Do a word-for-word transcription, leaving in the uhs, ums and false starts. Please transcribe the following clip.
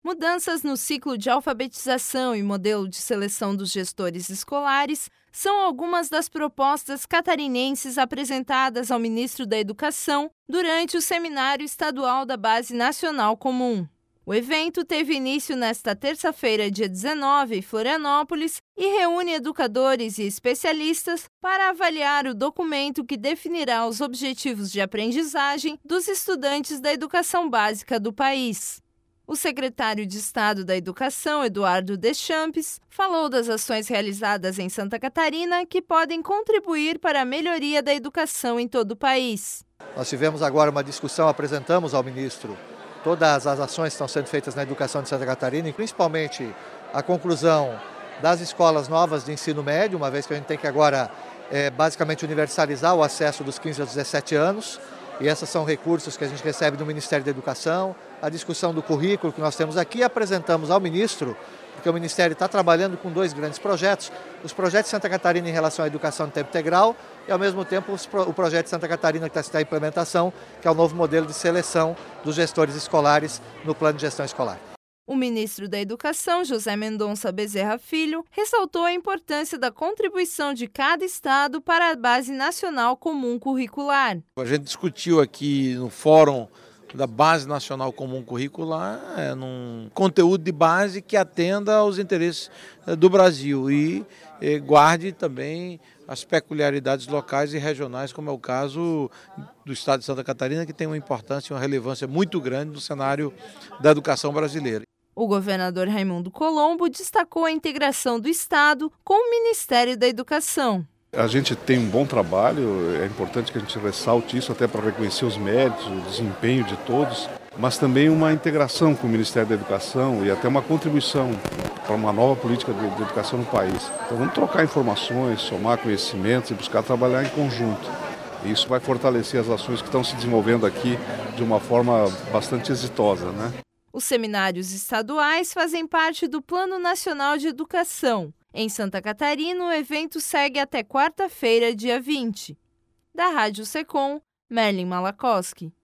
Mudanças no ciclo de alfabetização e modelo de seleção dos gestores escolares são algumas das propostas catarinenses apresentadas ao ministro da Educação durante o Seminário Estadual da Base Nacional Comum. O evento teve início nesta terça-feira, dia dezenove, em Florianópolis, e reúne educadores e especialistas para avaliar o documento que definirá os objetivos de aprendizagem dos estudantes da educação básica do país. O secretário de Estado da Educação, Eduardo Deschamps, falou das ações realizadas em Santa Catarina que podem contribuir para a melhoria da educação em todo o país. Nós tivemos agora uma discussão, apresentamos ao ministro todas as ações que estão sendo feitas na educação de Santa Catarina, e principalmente a conclusão das escolas novas de ensino médio, uma vez que a gente tem que agora é, basicamente universalizar o acesso dos quinze aos dezessete anos. E esses são recursos que a gente recebe do Ministério da Educação, a discussão do currículo que nós temos aqui, apresentamos ao ministro, porque o Ministério está trabalhando com dois grandes projetos, os projetos de Santa Catarina em relação à educação em tempo integral e, ao mesmo tempo, o projeto de Santa Catarina que está em implementação, que é o novo modelo de seleção dos gestores escolares no plano de gestão escolar. O ministro da Educação, José Mendonça Bezerra Filho, ressaltou a importância da contribuição de cada estado para a Base Nacional Comum Curricular. A gente discutiu aqui no Fórum da Base Nacional Comum Curricular, é, num conteúdo de base que atenda aos interesses é, do Brasil e é, guarde também as peculiaridades locais e regionais, como é o caso do estado de Santa Catarina, que tem uma importância e uma relevância muito grande no cenário da educação brasileira. O governador Raimundo Colombo destacou a integração do Estado com o Ministério da Educação. A gente tem um bom trabalho, é importante que a gente ressalte isso até para reconhecer os méritos, o desempenho de todos, mas também uma integração com o Ministério da Educação e até uma contribuição para uma nova política de educação no país. Então vamos trocar informações, somar conhecimentos e buscar trabalhar em conjunto. E isso vai fortalecer as ações que estão se desenvolvendo aqui de uma forma bastante exitosa, né? Os seminários estaduais fazem parte do Plano Nacional de Educação. Em Santa Catarina, o evento segue até quarta-feira, dia vinte. Da Rádio Secom, Merlin Malakoski.